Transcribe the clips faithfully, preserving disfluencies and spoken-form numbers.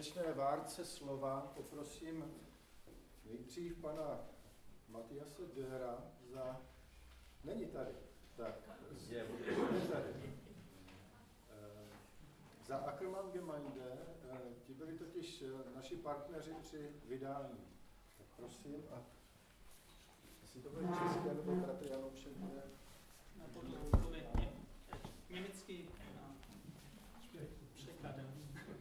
konečné várce slova poprosím nejdřív pana Matyase Döhra za... Není tady. Tak, je, je tady. Za Ackermann Gemeinde, ti byli totiž naši partneři při vydání. Tak prosím, a jestli to bude české nebo bratr Janoušek bude... To bude německý překladem.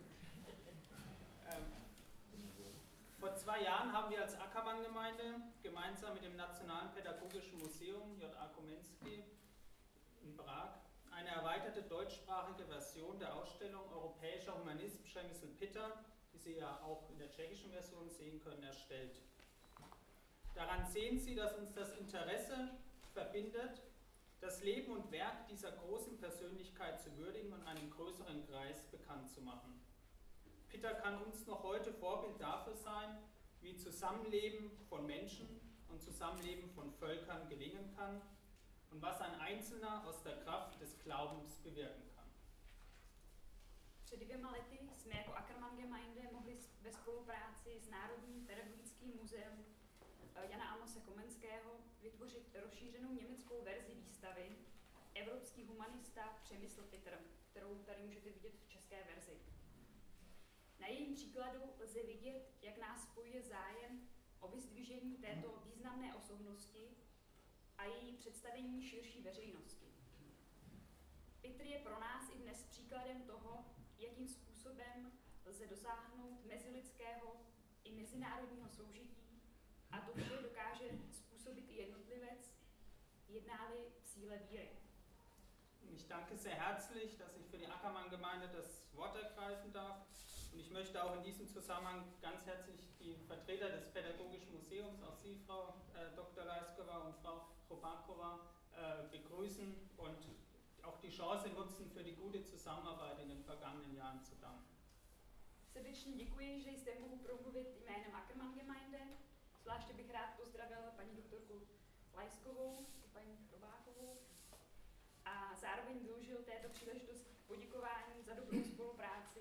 Vor zwei Jahren haben wir als Ackermann-Gemeinde gemeinsam mit dem Nationalen Pädagogischen Museum J A Komensky in Prag eine erweiterte deutschsprachige Version der Ausstellung Europäischer Humanist Przemysl Pitter, die Sie ja auch in der tschechischen Version sehen können, erstellt. Daran sehen Sie, dass uns das Interesse verbindet, das Leben und Werk dieser großen Persönlichkeit zu würdigen und einem größeren Kreis bekannt zu machen. Pitter kann uns noch heute Vorbild dafür sein, wie Zusammenleben von Menschen und Zusammenleben von Völkern gelingen kann und was ein Einzelner aus der Kraft des Glaubens bewirken kann. Před dvěma lety jsme jako Ackermann Gemeinde mohli ve spolupráci s Národním pedagogickým muzeem Jana Amose Komenského vytvořit rozšířenou německou verzi výstavy Evropský humanista Přemysl Pitter, kterou tady můžete vidět v české verzi. Na jejím příkladu lze vidět, jak nás spojuje zájem o vyzdvižení této významné osobnosti a její představení širší veřejnosti. Pitter je pro nás i dnes příkladem toho, jakým způsobem lze dosáhnout mezilidského i mezinárodního soužití, a to vše dokáže způsobit i jednotlivec, jedná-li v síle víry. Ich danke sehr herzlich, dass ich für die Ackermann-Gemeinde das Wort ergreifen darf. Und ich möchte auch in diesem Zusammenhang ganz herzlich die Vertreter des Pädagogischen Museums, auch Sie, Frau äh, Doktor Leiskova und Frau Chobakova, äh, begrüßen und auch die Chance nutzen, für die gute Zusammenarbeit in den vergangenen Jahren zu danken. Srdečně děkuji, že jste mohu promluvit jménem Ackermann Gemeinde. Zvláště bych rád pozdravil paní doktorku Lajskovou, paní Chrobákovou a zároveň využil této příležitosti k poděkování za dobrou spolupráci.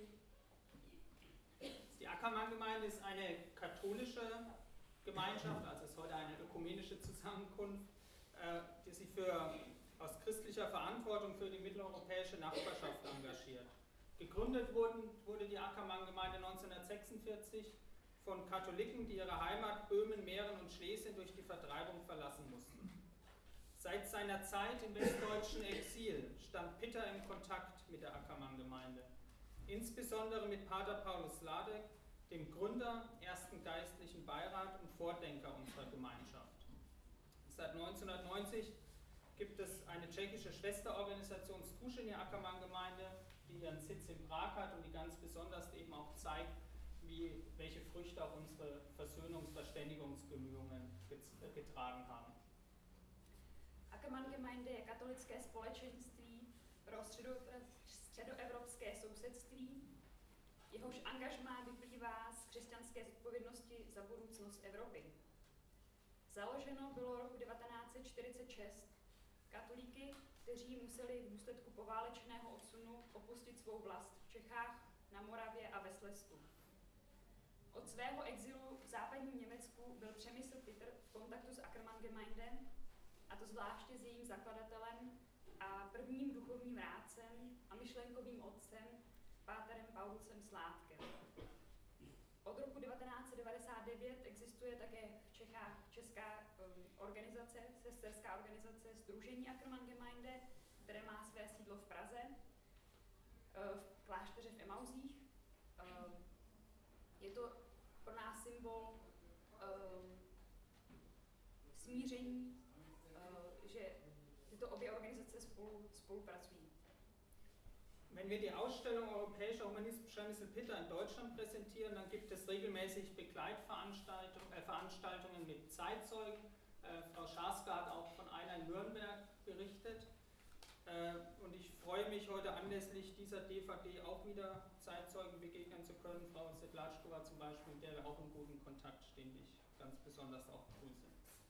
Die Ackermann-Gemeinde ist eine katholische Gemeinschaft, also ist heute eine ökumenische Zusammenkunft, die sich für, aus christlicher Verantwortung für die mitteleuropäische Nachbarschaft engagiert. Gegründet wurden, wurde die Ackermann-Gemeinde neunzehnhundertsechsundvierzig von Katholiken, die ihre Heimat Böhmen, Mähren und Schlesien durch die Vertreibung verlassen mussten. Seit seiner Zeit im westdeutschen Exil stand Pitter im Kontakt mit der Ackermann-Gemeinde, insbesondere mit Pater Paulus Ladek, dem Gründer, ersten geistlichen Beirat und Vordenker unserer Gemeinschaft. Seit neunzehnhundertneunzig gibt es eine tschechische Schwesterorganisation Zkušení Ackermann-Gemeinde, die ihren Sitz in Prag hat und die ganz besonders eben auch zeigt, wie, welche Früchte auch unsere Versöhnungs-, Verständigungsbemühungen getragen haben. Ackermann Gemeinde je katolické společenství pro středoevropské sousedství, jehož angažmá vyplývá z křesťanské zodpovědnosti za budoucnost Evropy. Založeno bylo roku devatenáct set čtyřicet šest katolíky, kteří museli v důsledku poválečného odsunu opustit svou vlast v Čechách, na Moravě a ve Slezsku. Od svého exilu v západním Německu byl Přemysl Pitter v kontaktu s Ackermann Gemeinde, a to zvláště s jejím zakladatelem a prvním duchovním rádcem a myšlenkovým otcem, páterem Paulusem Sládkem. Od roku devatenáct set devadesát devět existuje také v Čechách česká um, organizace, sesterská organizace Sdružení Ackermann Gemeinde, které má své sídlo v Praze, uh, v klášteře v Emauzích. Uh, je to pro nás symbol uh, smíření, že tyto obě organizace spolu, spolupracují. Wenn wir die Ausstellung Europäischer Humanist Przemysl Pitter in Deutschland präsentieren, dann gibt es regelmäßig Begleitveranstaltungen äh, Veranstaltungen mit Zeitzeugen. Äh, Frau Schaska hat auch von einer in Nürnberg berichtet. Äh, und ich freue mich heute anlässlich dieser D V D auch wieder Zeitzeugen begegnen zu können. Frau Sedlačková zum Beispiel, mit der wir auch in guten Kontakt stehen, die ich ganz besonders auch begrüße.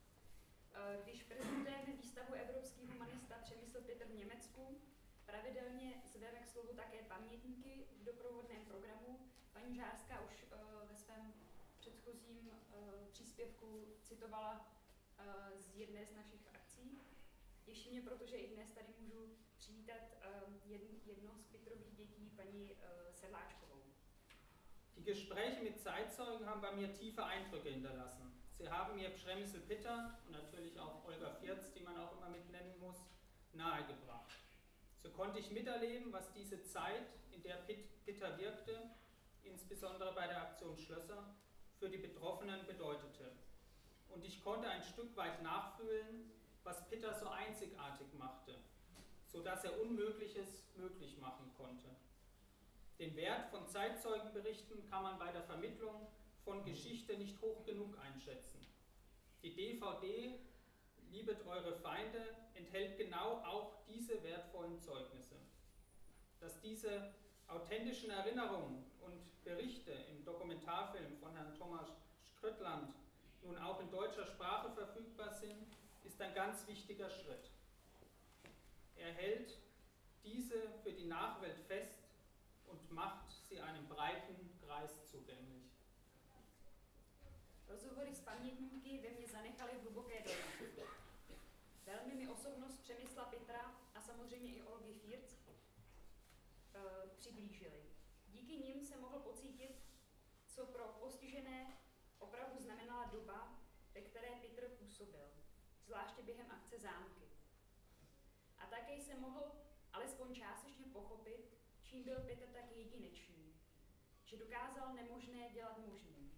Když prezentujeme výstavu Evropský humanista Přemysl Pitter v Německu, pravidelně zveme k slovu také pamětníky v doprovodném programu, paní paní Žárská už uh, ve svém předchozím uh, příspěvku citovala uh, z jedné z našich akcí. Těší mě, protože i dnes tady můžu přivítat uh, jedno, jedno z Petrových dětí, paní uh, Sedláčkovou. Die Gespräche mit Zeitzeugen haben bei mir tiefe Eindrücke hinterlassen. Sie haben mir Přemysl Pitter und natürlich auch Olga Firz, die man auch immer mit nennen muss, nahegebracht. So konnte ich miterleben, was diese Zeit, in der Pitter wirkte, insbesondere bei der Aktion Schlösser, für die Betroffenen bedeutete. Und ich konnte ein Stück weit nachfühlen, was Pitter so einzigartig machte, sodass er Unmögliches möglich machen konnte. Den Wert von Zeitzeugenberichten kann man bei der Vermittlung von Geschichte nicht hoch genug einschätzen. Die D V D Liebet eure Feinde enthält genau auch diese wertvollen Zeugnisse. Dass diese authentischen Erinnerungen und Berichte im Dokumentarfilm von Herrn Thomas Skrötland nun auch in deutscher Sprache verfügbar sind, ist ein ganz wichtiger Schritt. Er hält diese für die Nachwelt fest und macht sie einem breiten Kreis zugänglich. Rozhovory s pamětníky ve mně zanechaly hluboké dojmy. Velmi mi osobnost Přemysla Pittera a samozřejmě i Olgy Firc e, přiblížily. Díky nim se mohl pocítit, co pro postižené opravdu znamenala doba, ve které Pitter působil, zvláště během akce Zámky. A také jsem mohl alespoň částečně pochopit, čím byl Pitter tak jedinečný, že dokázal nemožné dělat možným.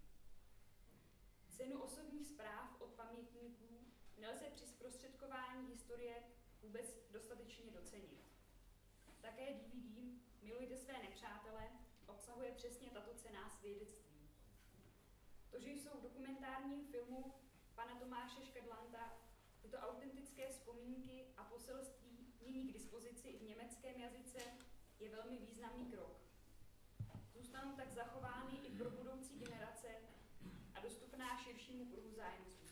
Cenu osobních zpráv od pamětníků nelze při zprostředkování historie vůbec dostatečně docenit. Také D V D Milujte své nepřátele obsahuje přesně tato cenná svědectví. To, že jsou v dokumentárním filmu pana Tomáše Škrdlanta tyto autentické vzpomínky a poselství nyní k dispozici i v německém jazyce, je velmi významný krok. Zůstanou tak zachovány i pro budoucí generace a dostupná širšímu kruhu zájemců.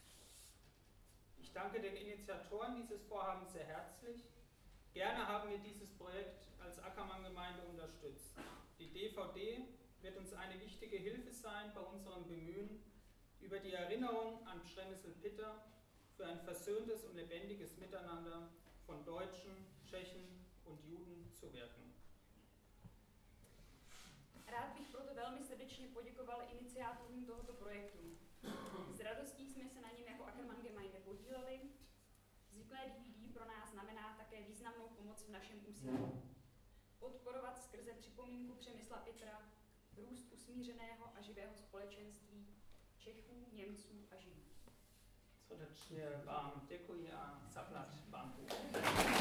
Ich danke den Initiatoren dieses Vorhabens sehr herzlich. Gerne haben wir dieses Projekt als Ackermann-Gemeinde unterstützt. Die D V D wird uns eine wichtige Hilfe sein bei unserem Bemühen, über die Erinnerung an Přemysl Pitter für ein versöhntes und lebendiges Miteinander von Deutschen, Tschechen und Juden zu wirken. Rád bych proto velmi srdečně poděkoval iniciátorům tohoto projektu. S radostí jsme se na něm jako Ackermann-Gemeinde podíleli. Vzniklé D V D pro nás znamená také významnou pomoc v našem úsilí. Podporovat skrze připomínku Přemysla Pittera růst usmířeného a živého společenství Čechů, Němců a Židů. Srdečně vám děkuji a zaplať pánku.